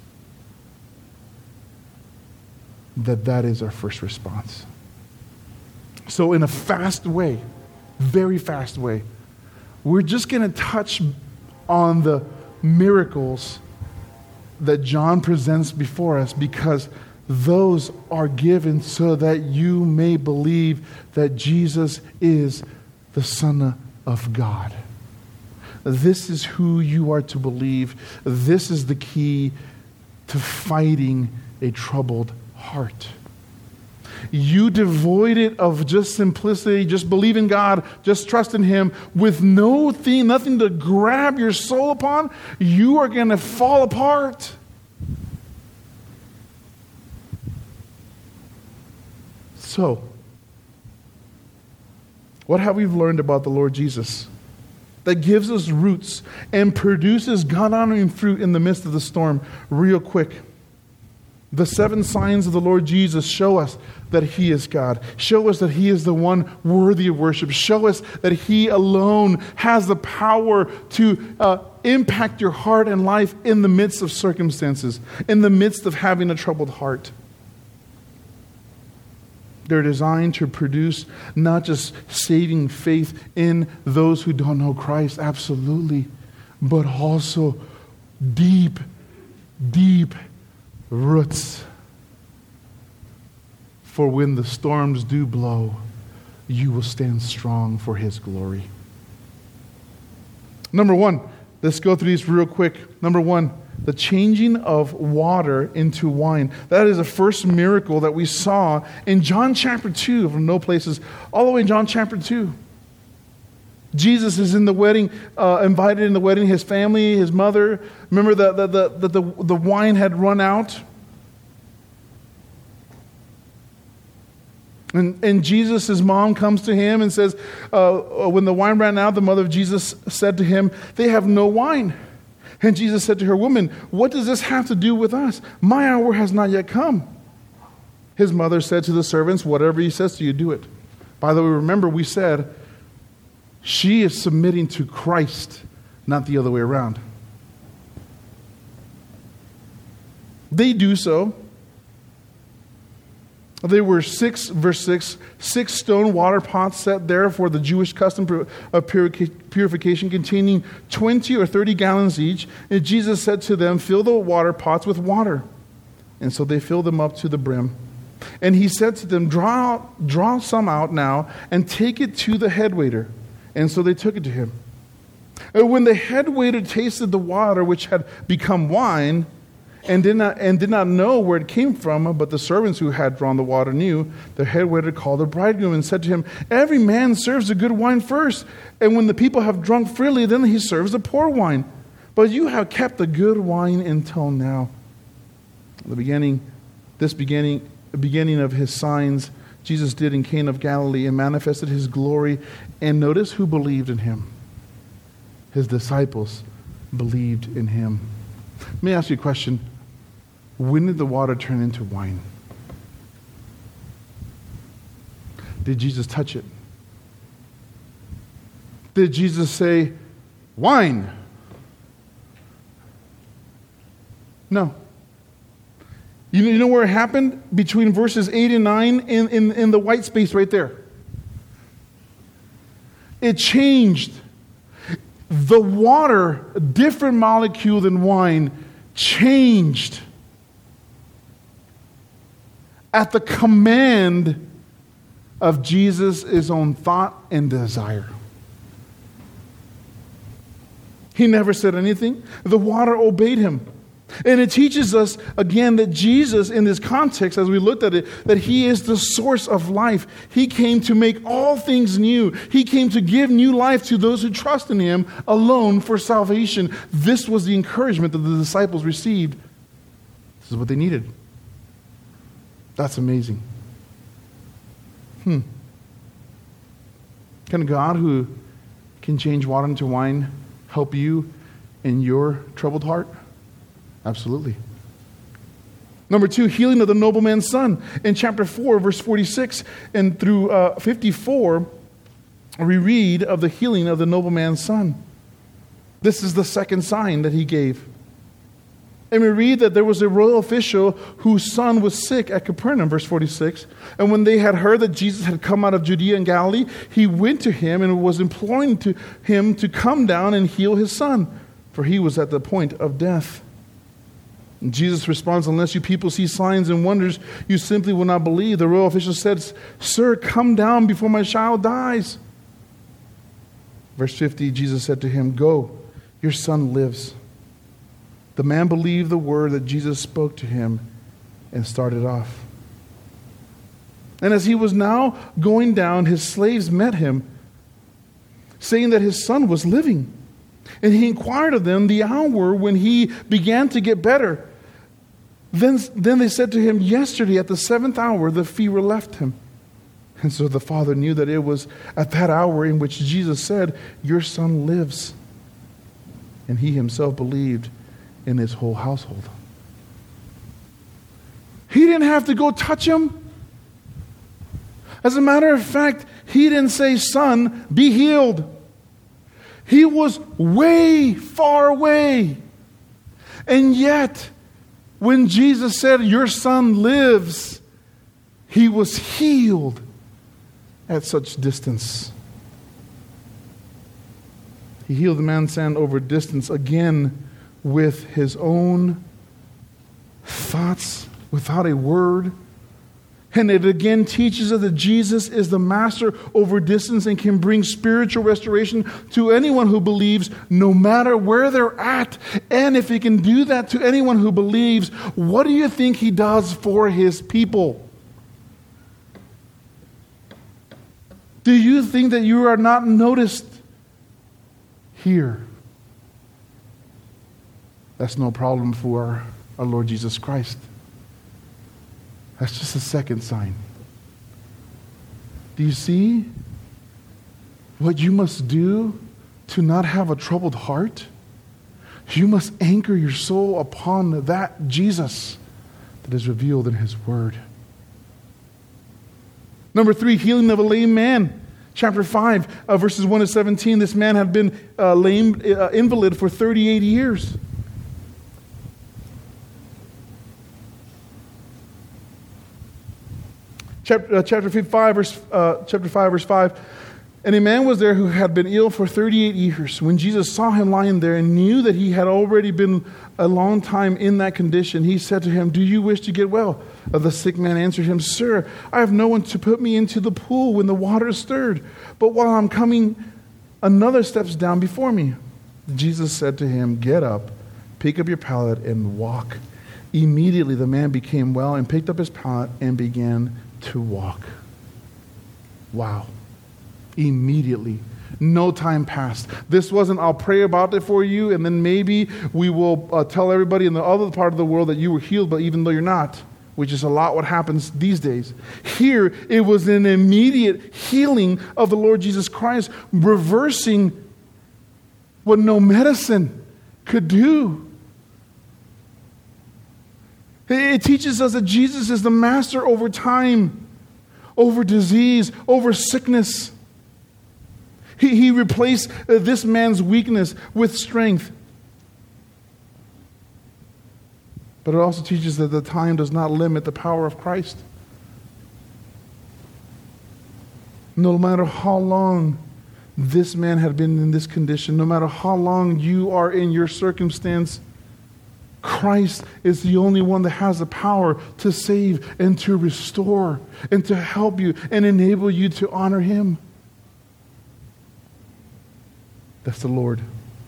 that that is our first response. So in a fast way, very fast way, we're just going to touch on the miracles that John presents before us, because those are given so that you may believe that Jesus is the Son of God. This is who you are to believe. This is the key to fighting a troubled heart. You devoid it of just simplicity, just believe in God, just trust in him, with no thing, nothing to grab your soul upon, you are going to fall apart. So, what have we learned about the Lord Jesus that gives us roots and produces God-honoring fruit in the midst of the storm? Real quick. The seven signs of the Lord Jesus show us that he is God. Show us that he is the one worthy of worship. Show us that he alone has the power to uh, impact your heart and life in the midst of circumstances, in the midst of having a troubled heart. They're designed to produce not just saving faith in those who don't know Christ, absolutely, but also deep, deep roots. For when the storms do blow, you will stand strong for his glory. Number one, let's go through these real quick. Number one, the changing of water into wine. That is the first miracle that we saw in John chapter two, from no places, all the way in John chapter two. Jesus is in the wedding, uh, invited in the wedding, his family, his mother. Remember that the, the, the, the, the wine had run out? And, and Jesus' mom comes to him and says, uh, when the wine ran out, the mother of Jesus said to him, "They have no wine." And Jesus said to her, "Woman, what does this have to do with us? My hour has not yet come." His mother said to the servants, "Whatever he says to you, do it." By the way, remember we said, she is submitting to Christ, not the other way around. They do so. There were six, verse six, six stone water pots set there for the Jewish custom of purification, containing twenty or thirty gallons each. And Jesus said to them, "Fill the water pots with water." And so they filled them up to the brim. And he said to them, draw, out, draw some out now and take it to the head waiter. And so they took it to him. And when the head waiter tasted the water, which had become wine, and did not and did not know where it came from, but the servants who had drawn the water knew, the head waiter called the bridegroom and said to him, "Every man serves the good wine first, and when the people have drunk freely, then he serves the poor wine. But you have kept the good wine until now." The beginning, this beginning, beginning of his signs Jesus did in Cana of Galilee and manifested his glory. And notice who believed in him. His disciples believed in him. Let me ask you a question. When did the water turn into wine? Did Jesus touch it? Did Jesus say, "Wine"? No. You know, you know where it happened? Between verses eight and nine, in, in, in the white space right there. It changed. The water, a different molecule than wine, changed at the command of Jesus' own thought and desire. He never said anything. The water obeyed him. And it teaches us, again, that Jesus, in this context, as we looked at it, that he is the source of life. He came to make all things new. He came to give new life to those who trust in him alone for salvation. This was the encouragement that the disciples received. This is what they needed. That's amazing. Hmm. Can a God who can change water into wine help you in your troubled heart? Absolutely. Number two, healing of the nobleman's son. In chapter four, verse forty-six and through uh, fifty-four, we read of the healing of the nobleman's son. This is the second sign that he gave. And we read that there was a royal official whose son was sick at Capernaum, verse forty-six. And when they had heard that Jesus had come out of Judea and Galilee, he went to him and was imploring to him to come down and heal his son, for he was at the point of death. And Jesus responds, unless you people see signs and wonders, you simply will not believe. The royal official said, sir, come down before my child dies. Verse fifty, Jesus said to him, go, your son lives. The man believed the word that Jesus spoke to him and started off. And as he was now going down, his slaves met him, saying that his son was living. And he inquired of them the hour when he began to get better. Then, then they said to him, yesterday at the seventh hour, the fever left him. And so the father knew that it was at that hour in which Jesus said, your son lives. And he himself believed in his whole household. He didn't have to go touch him. As a matter of fact, he didn't say, son, be healed. He was way far away. And yet, when Jesus said, your son lives, he was healed at such distance. He healed the man's son over distance again with his own thoughts, without a word. And it again teaches us that Jesus is the master over distance and can bring spiritual restoration to anyone who believes, no matter where they're at. And if he can do that to anyone who believes, what do you think he does for his people? Do you think that you are not noticed here? That's no problem for our Lord Jesus Christ. That's just a second sign. Do you see what you must do to not have a troubled heart? You must anchor your soul upon that Jesus that is revealed in his word. Number three, healing of a lame man. Chapter five, uh, verses one to seventeen. This man had been uh, lame, uh, invalid for thirty-eight years. Chapter, uh, chapter five, verse, uh, chapter five, verse five. And a man was there who had been ill for thirty-eight years. When Jesus saw him lying there and knew that he had already been a long time in that condition, he said to him, do you wish to get well? Uh, the sick man answered him, sir, I have no one to put me into the pool when the water is stirred. But while I'm coming, another steps down before me. Jesus said to him, get up, pick up your pallet, and walk. Immediately the man became well and picked up his pallet and began to walk. Wow. Immediately. No time passed. This wasn't, I'll pray about it for you, and then maybe we will uh, tell everybody in the other part of the world that you were healed, but even though you're not, which is a lot what happens these days. Here, it was an immediate healing of the Lord Jesus Christ, reversing what no medicine could do. It teaches us that Jesus is the master over time, over disease, over sickness. He, he replaced uh, this man's weakness with strength. But it also teaches that the time does not limit the power of Christ. No matter how long this man had been in this condition, no matter how long you are in your circumstance, Christ is the only one that has the power to save and to restore and to help you and enable you to honor him. That's the Lord.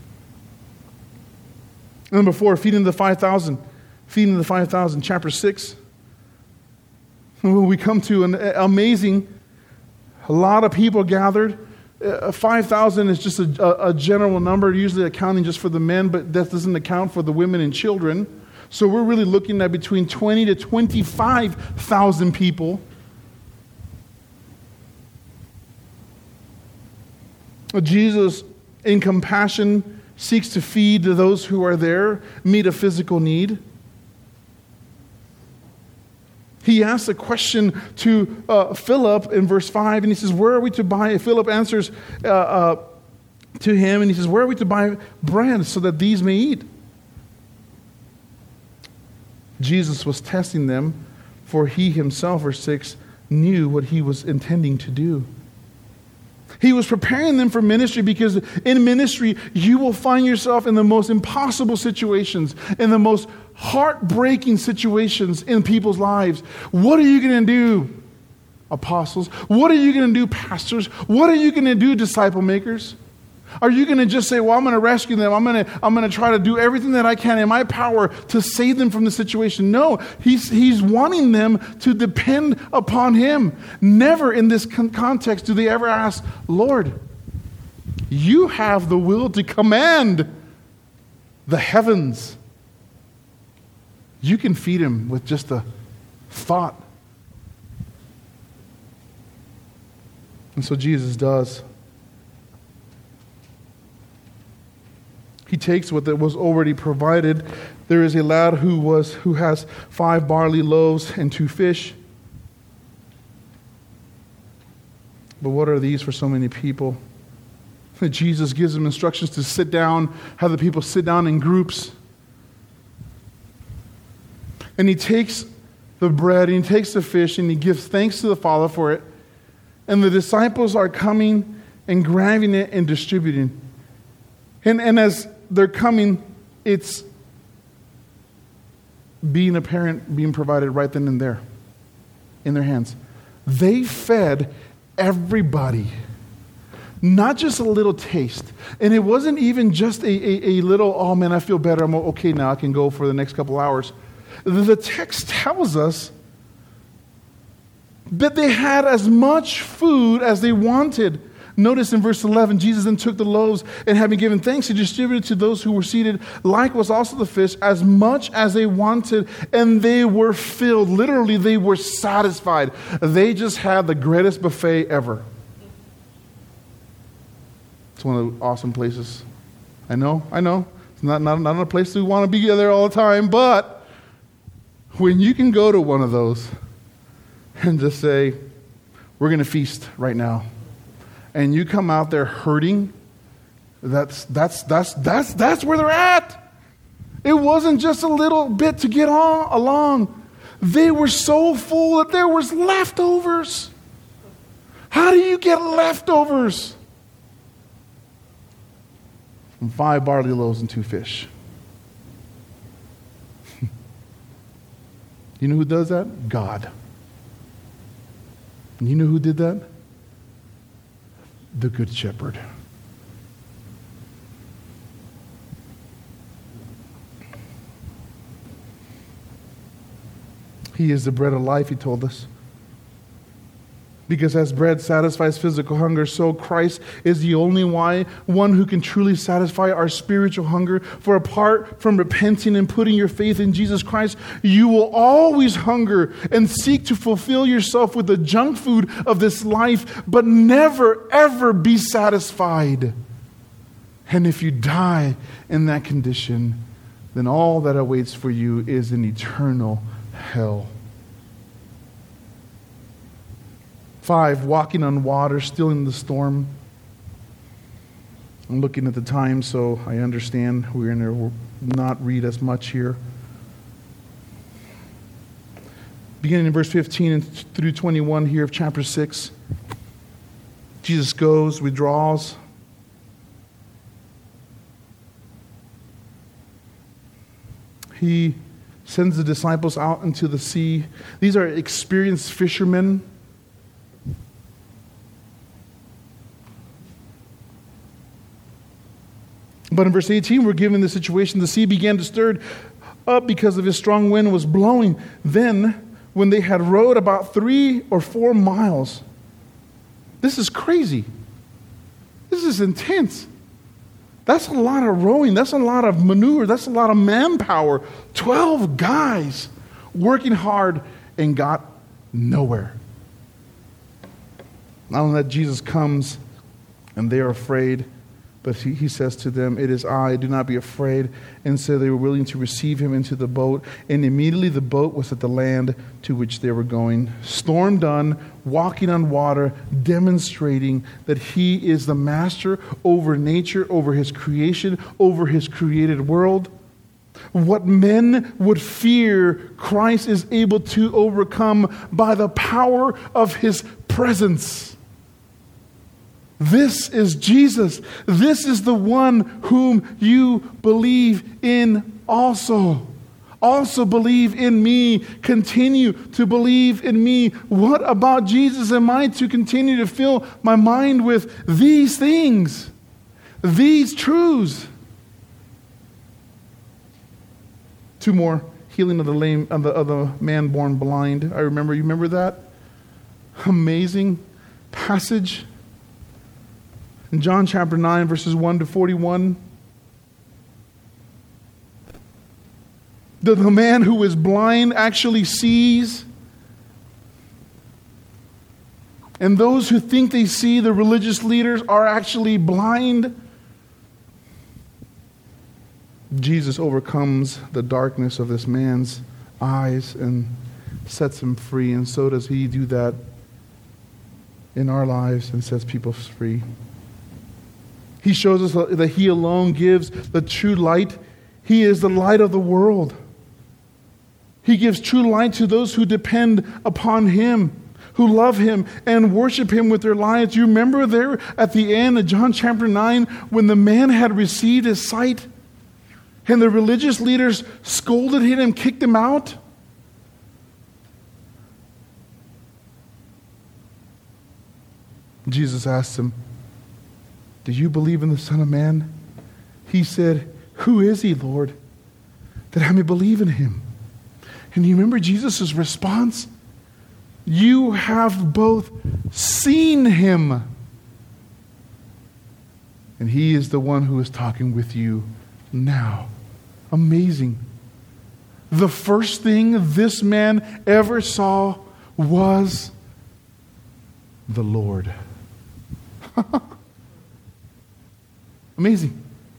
Number four, feeding the five thousand. Feeding the five thousand, chapter six. When we come to an amazing, a lot of people gathered. Uh, five thousand is just a, a general number, usually accounting just for the men, but that doesn't account for the women and children. So we're really looking at between twenty to twenty-five thousand people. Jesus, in compassion, seeks to feed those who are there, meet a physical need. He He asks a question to uh, Philip in verse five, and he says, where are we to buy? Philip answers uh, uh, to him, and he says, where are we to buy bread so that these may eat? Jesus was testing them, for he himself, verse six, knew what he was intending to do. He was preparing them for ministry, because in ministry, you will find yourself in the most impossible situations, in the most heartbreaking situations in people's lives. What are you going to do, apostles? What are you going to do, pastors? What are you going to do, disciple makers? Are you going to just say, well, I'm going to rescue them. I'm going to, I'm going to try to do everything that I can in my power to save them from the situation? No, he's, he's wanting them to depend upon him. Never in this con- context do they ever ask, Lord, you have the will to command the heavens. You can feed him with just a thought. And so Jesus does. He takes what was already provided. There is a lad who was who has five barley loaves and two fish. But what are these for so many people? Jesus gives them instructions to sit down, have the people sit down in groups. And he takes the bread and he takes the fish and he gives thanks to the Father for it. And the disciples are coming and grabbing it and distributing. And, and as they're coming, it's being apparent, being provided right then and there in their hands. They fed everybody. Not just a little taste. And it wasn't even just a, a, a little, oh man, I feel better. I'm okay now. I can go for the next couple hours. The text tells us that they had as much food as they wanted. Notice in verse eleven, Jesus then took the loaves and having given thanks, he distributed to those who were seated. Likewise also the fish, as much as they wanted, and they were filled. Literally, they were satisfied. They just had the greatest buffet ever. It's one of the awesome places. I know, I know. It's not, not, not a place we want to be there all the time, but when you can go to one of those and just say, we're going to feast right now, and you come out there hurting, that's that's that's that's that's where they're at. It wasn't just a little bit to get on along. They were so full that there was leftovers. How do you get leftovers? From five barley loaves and two fish. You know who does that? God. And you know who did that? The Good Shepherd. He is the bread of life, he told us. Because as bread satisfies physical hunger, so Christ is the only one who can truly satisfy our spiritual hunger. For apart from repenting and putting your faith in Jesus Christ, you will always hunger and seek to fulfill yourself with the junk food of this life, but never, ever be satisfied. And if you die in that condition, then all that awaits for you is an eternal hell. Five, walking on water, still in the storm. I'm looking at the time, so I understand we're going to not read as much here. Beginning in verse fifteen and through twenty-one here of chapter six, Jesus goes, withdraws. He sends the disciples out into the sea. These are experienced fishermen. But in verse eighteen, we're given the situation. The sea began to stir up because of a strong wind was blowing. Then, when they had rowed about three or four miles, this is crazy. This is intense. That's a lot of rowing. That's a lot of maneuver. That's a lot of manpower. Twelve guys working hard and got nowhere. Not only that, Jesus comes and they are afraid. But he, he says to them, "It is I, do not be afraid." And so they were willing to receive him into the boat. And immediately the boat was at the land to which they were going. Storm done, walking on water, demonstrating that he is the master over nature, over his creation, over his created world. What men would fear, Christ is able to overcome by the power of his presence. This is Jesus. This is the one whom you believe in also. Also believe in me. Continue to believe in me. What about Jesus am I to continue to fill my mind with? These things, these truths. Two more. Healing of the lame, of the, of the man born blind. I remember, you remember that? Amazing passage. In John chapter nine, verses one to forty-one, the, the man who is blind actually sees. And those who think they see, the religious leaders, are actually blind. Jesus overcomes the darkness of this man's eyes and sets him free. And so does he do that in our lives and sets people free. He shows us that he alone gives the true light. He is the light of the world. He gives true light to those who depend upon him, who love him and worship him with their lives. You remember there at the end of John chapter nine when the man had received his sight and the religious leaders scolded him and kicked him out? Jesus asked him, "Do you believe in the Son of Man?" He said, "Who is he, Lord, that I may believe in him?" And you remember Jesus' response? "You have both seen him, and he is the one who is talking with you now." Amazing. The first thing this man ever saw was the Lord. Amazing.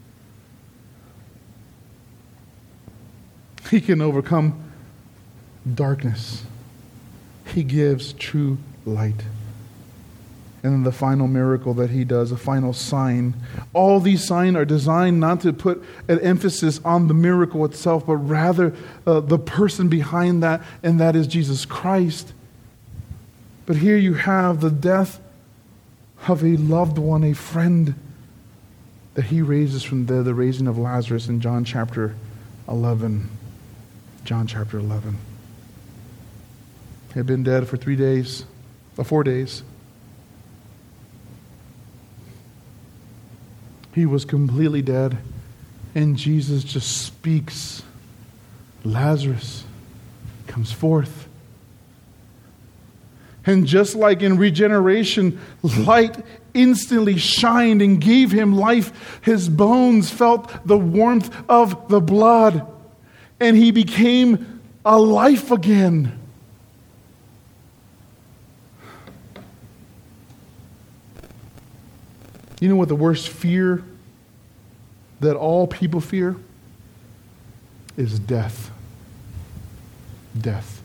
He can overcome darkness. He gives true light. And then the final miracle that he does, a final sign. All these signs are designed not to put an emphasis on the miracle itself, but rather uh, the person behind that, and that is Jesus Christ. But here you have the death of a loved one, a friend, that he raises from the, the raising of Lazarus in John chapter eleven. John chapter eleven. He had been dead for three days, or four days. He was completely dead, and Jesus just speaks. Lazarus comes forth. And just like in regeneration, light instantly shined and gave him life. His bones felt the warmth of the blood, and he became alive again. You know what the worst fear that all people fear is? Death. Death.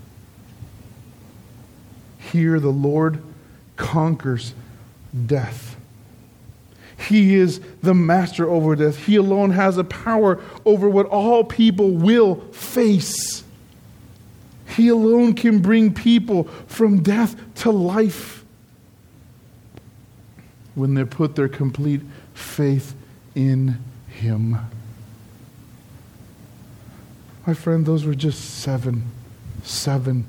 Here the Lord conquers death. He is the master over death. He alone has a power over what all people will face. He alone can bring people from death to life when they put their complete faith in him. My friend, those were just seven, seven,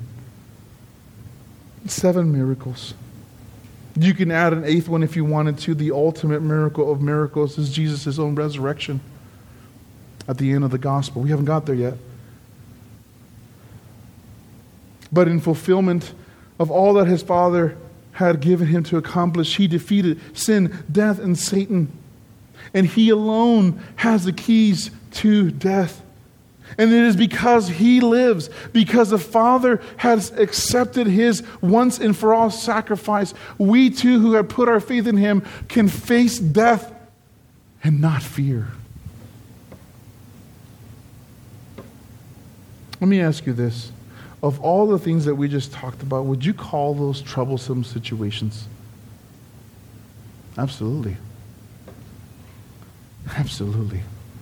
seven miracles. You can add an eighth one if you wanted to. The ultimate miracle of miracles is Jesus' own resurrection at the end of the gospel. We haven't got there yet. But in fulfillment of all that his Father had given him to accomplish, he defeated sin, death, and Satan. And he alone has the keys to death. And it is because he lives, because the Father has accepted his once and for all sacrifice, we too who have put our faith in him can face death and not fear. Let me ask you this. Of all the things that we just talked about, would you call those troublesome situations? Absolutely. Absolutely.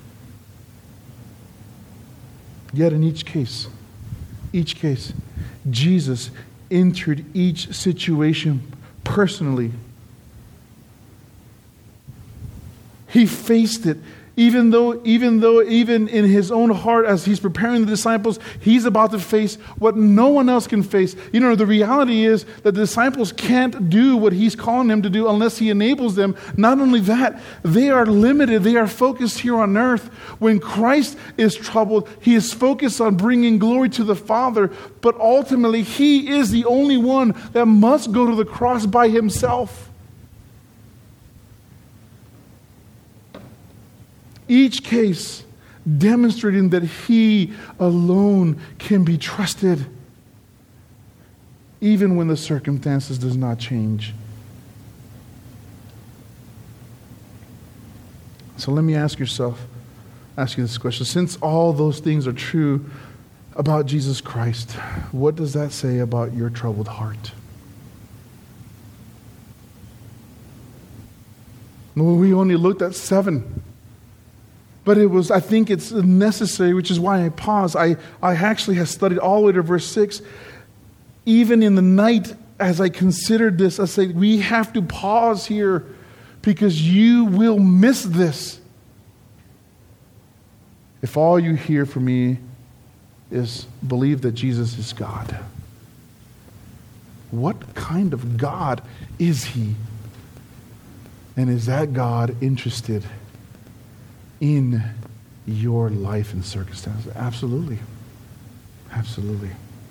Yet in each case, each case, Jesus entered each situation personally. He faced it, even though, even though, even in his own heart, as he's preparing the disciples, he's about to face what no one else can face. You know, the reality is that the disciples can't do what he's calling them to do unless he enables them. Not only that, they are limited. They are focused here on earth. When Christ is troubled, he is focused on bringing glory to the Father. But ultimately, he is the only one that must go to the cross by himself. Each case demonstrating that he alone can be trusted, even when the circumstances does not change. So let me ask yourself, ask you this question. Since all those things are true about Jesus Christ, what does that say about your troubled heart? Well, we only looked at seven. But it was, I think it's necessary, which is why I paused. I, I actually have studied all the way to verse six. Even in the night, as I considered this, I said, we have to pause here because you will miss this if all you hear from me is believe that Jesus is God. What kind of God is he? And is that God interested in your life and circumstances? Absolutely. Absolutely.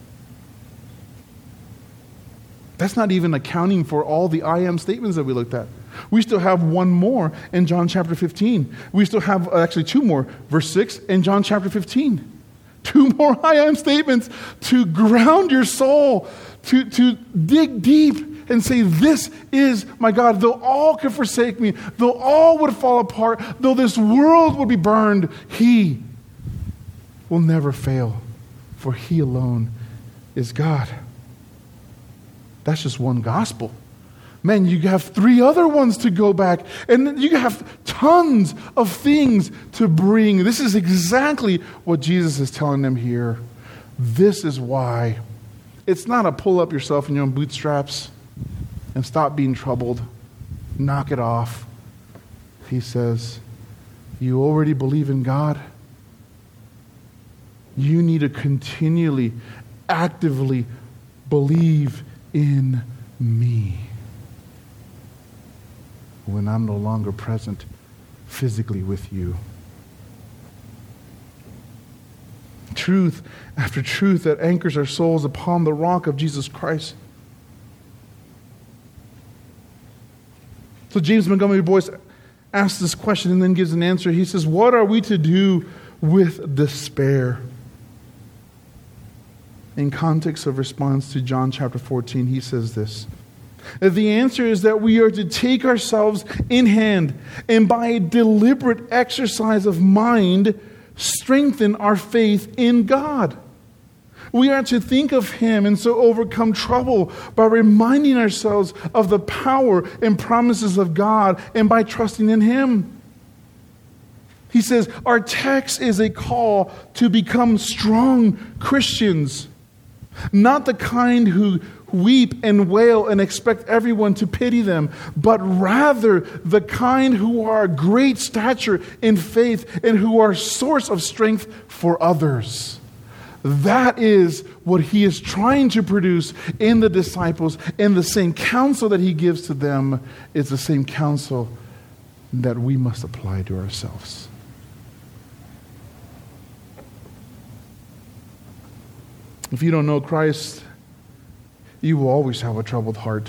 That's not even accounting for all the I am statements that we looked at. We still have one more in John chapter fifteen. We still have uh, actually two more, verse six and John chapter fifteen. Two more I am statements to ground your soul, to, to dig deep and say, this is my God. Though all could forsake me, though all would fall apart, though this world would be burned, he will never fail, for he alone is God. That's just one gospel. Man, you have three other ones to go back, and you have tons of things to bring. This is exactly what Jesus is telling them here. This is why. It's not a pull up yourself in your own bootstraps and stop being troubled. Knock it off. He says, you already believe in God. You need to continually, actively believe in me when I'm no longer present physically with you. Truth after truth that anchors our souls upon the rock of Jesus Christ. So James Montgomery Boyce asks this question and then gives an answer. He says, what are we to do with despair? In context of response to John chapter fourteen, he says this. The answer is that we are to take ourselves in hand and by a deliberate exercise of mind, strengthen our faith in God. We are to think of him and so overcome trouble by reminding ourselves of the power and promises of God and by trusting in him. He says, our text is a call to become strong Christians, not the kind who weep and wail and expect everyone to pity them, but rather the kind who are great stature in faith and who are a source of strength for others. That is what he is trying to produce in the disciples, and the same counsel that he gives to them is the same counsel that we must apply to ourselves. If you don't know Christ, you will always have a troubled heart.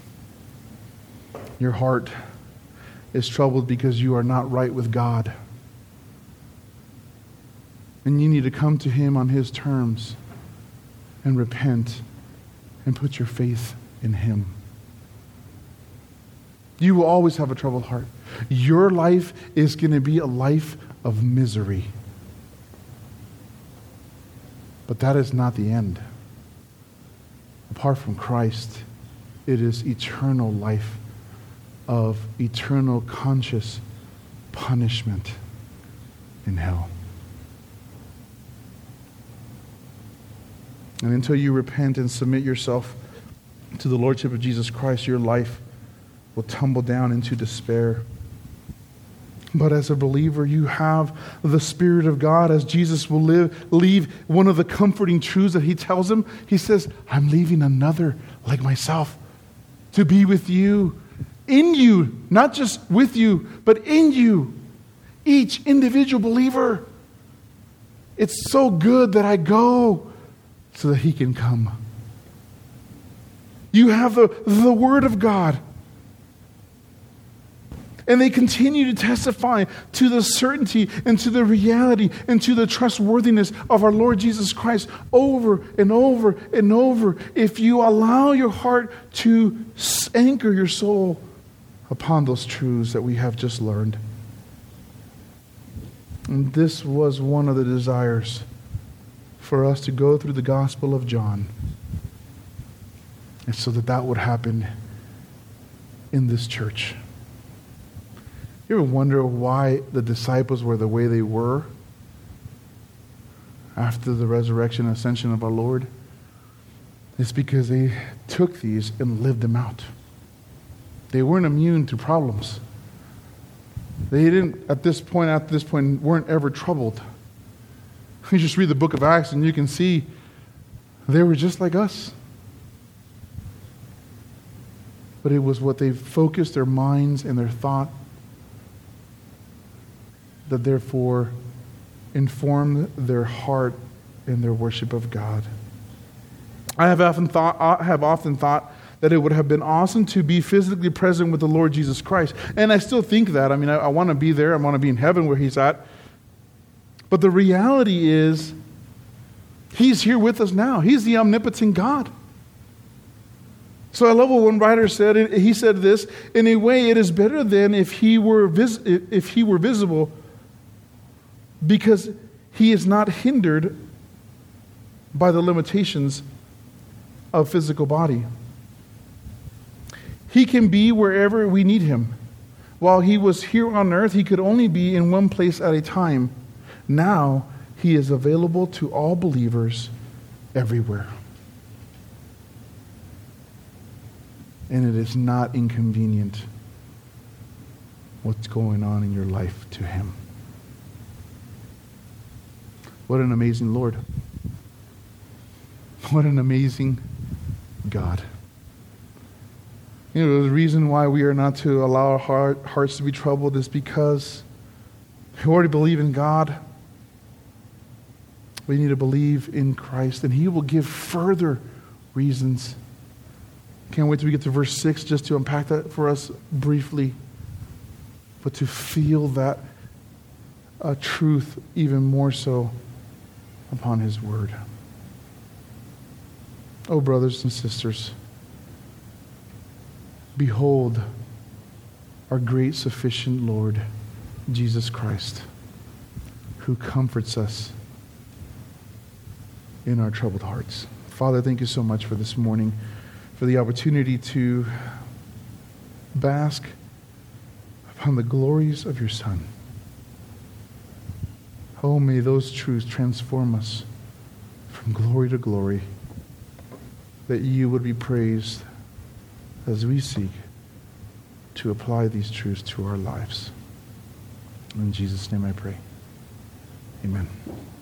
Your heart is troubled because you are not right with God. And you need to come to him on his terms and repent and put your faith in him. You will always have a troubled heart. Your life is going to be a life of misery. But that is not the end. Apart from Christ, it is eternal life of eternal conscious punishment in hell. And until you repent and submit yourself to the Lordship of Jesus Christ, your life will tumble down into despair. But as a believer, you have the Spirit of God. As Jesus will live, leave one of the comforting truths that he tells him, he says, I'm leaving another like myself to be with you, in you, not just with you, but in you, each individual believer. It's so good that I go so that he can come. You have the, the Word of God. And they continue to testify to the certainty and to the reality and to the trustworthiness of our Lord Jesus Christ over and over and over. If you allow your heart to anchor your soul upon those truths that we have just learned. And this was one of the desires for us to go through the Gospel of John. And so that that would happen in this church. You ever wonder why the disciples were the way they were after the resurrection and ascension of our Lord? It's because they took these and lived them out. They weren't immune to problems. They didn't, at this point, at this point, weren't ever troubled. You just read the book of Acts and you can see they were just like us. But it was what they focused their minds and their thought that therefore informed their heart in their worship of God. I have often thought, I have often thought that it would have been awesome to be physically present with the Lord Jesus Christ. And I still think that. I mean, I, I want to be there. I want to be in heaven where he's at. But the reality is, he's here with us now. He's the omnipotent God. So I love what one writer said. He said this, in a way, it is better than if he were vis- if he were visible, because he is not hindered by the limitations of physical body. He can be wherever we need him. While he was here on earth, he could only be in one place at a time. Now, he is available to all believers everywhere. And it is not inconvenient what's going on in your life to him. What an amazing Lord. What an amazing God. You know, the reason why we are not to allow our heart, hearts to be troubled is because we already believe in God. We need to believe in Christ, and he will give further reasons. Can't wait till we get to verse six just to unpack that for us briefly. But to feel that uh, truth even more so upon his word. Oh, brothers and sisters, behold our great sufficient Lord, Jesus Christ, who comforts us in our troubled hearts. Father, thank you so much for this morning, for the opportunity to bask upon the glories of your Son. Oh, may those truths transform us from glory to glory, that you would be praised as we seek to apply these truths to our lives. In Jesus' name I pray. Amen.